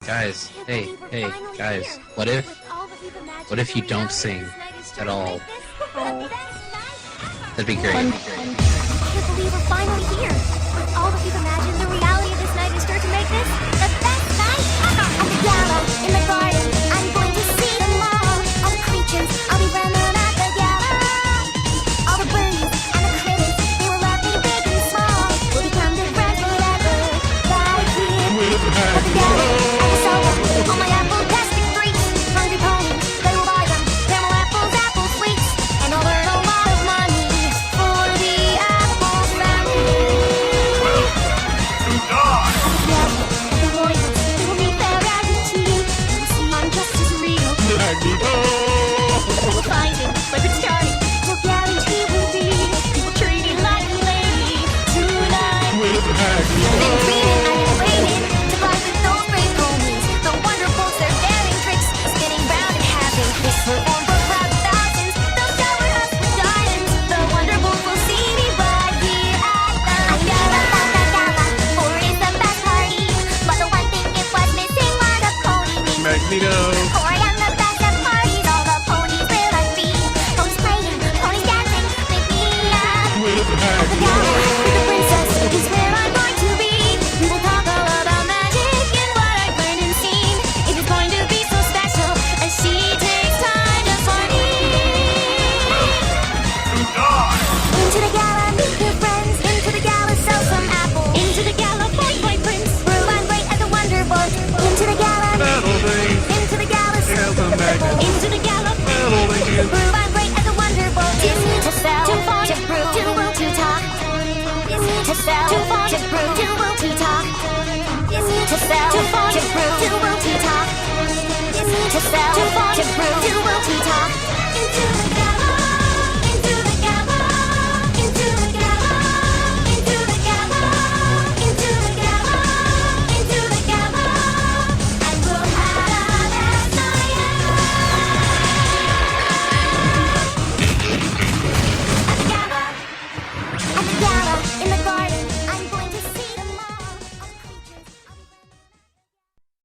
Guys, hey, guys, what if you don't sing at all? That'd be great. I can't believe we're finally here. With all that we've imagined, the reality of this night is sure to make this the best night ever. At the gala, in the garden, I'm going to see them all. All the creatures, I'll be running at the gala. All the birdies and the critters, they will love me big and small. We'll become good friends forever, right here. At the gala, I will sell them all my apple-tastic freaks. Hungry ponies, they will buy them. Caramel apples, apple sweets, and I'll earn a lot of money for the apple family. The royals, they will meet their rarity. They will see I'm just as real. They will find him, but it's starting. No guarantee will be. People treat me like a lady tonight. I've been dreaming, I've been waiting to ride with those brave ponies. The wonderfuls, their daring tricks, spinning round and having this perform for crowds of thousands. They'll shower us with diamonds. The wonderfuls will see me right here at the gala. For it's the best party, but the one thing it was missing was a pony named Magneto. For I am the best at parties, all the ponies will I be. Ponies playing, ponies dancing, make me laugh. At the gala, with the princess is where I'm going to be. We will talk all about magic and what I've learned and seen. It is going to be so special as she takes time just for me. Into the gala, meet your friends. Into the gala, sell some apples. Into the gala, boy, prince. Prove I'm great as a wonder boy. Into the gala, Battle things. into the gala, Sell some magnets. into the gala, Battle things. prove I'm great as a wonder boy. To sell, to fun, to prove, to talk. To sell, to fun, to prove, to talk. To sell, to fun, to prove,